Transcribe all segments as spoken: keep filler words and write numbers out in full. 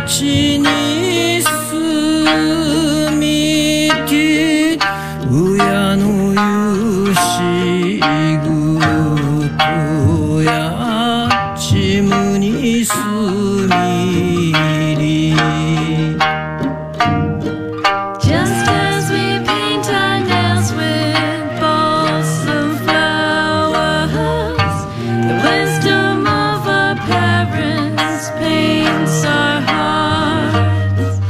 地に住みて親のゆしぐとやちむに住みり Just as we paint our nails with balsam flowers, the wisdom of our parents paints our hearts.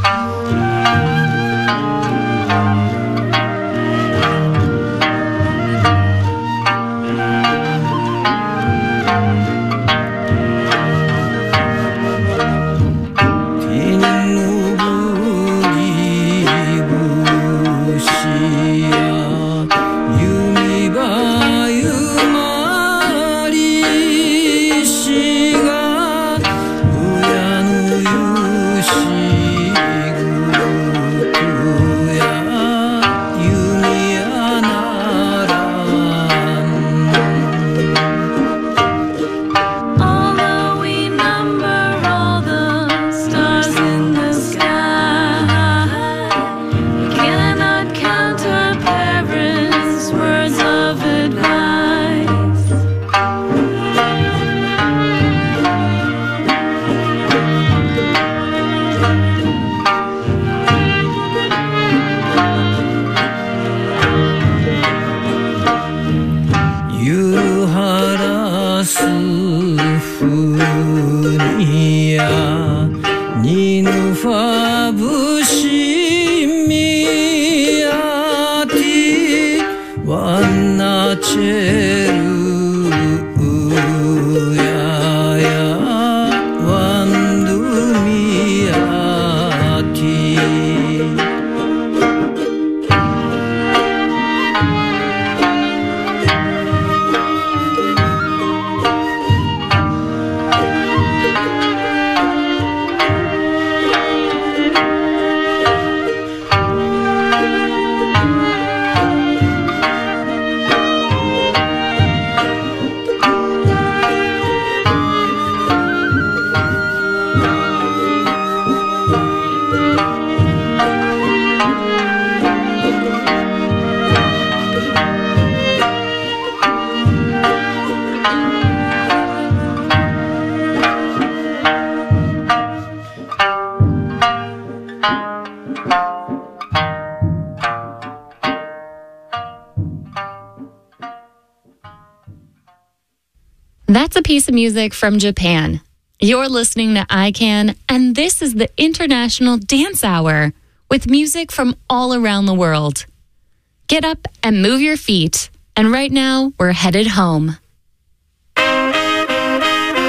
Although we number all the stars in the sky, we cannot count our parents' words of advice. 유하라스 후니야 니누파 부시미야티 완나체루야야 완두미야티 That's a piece of music from Japan. You're listening to I CAN, and this is the International Dance Hour with music from all around the world. Get up and move your feet. And right now, we're headed home.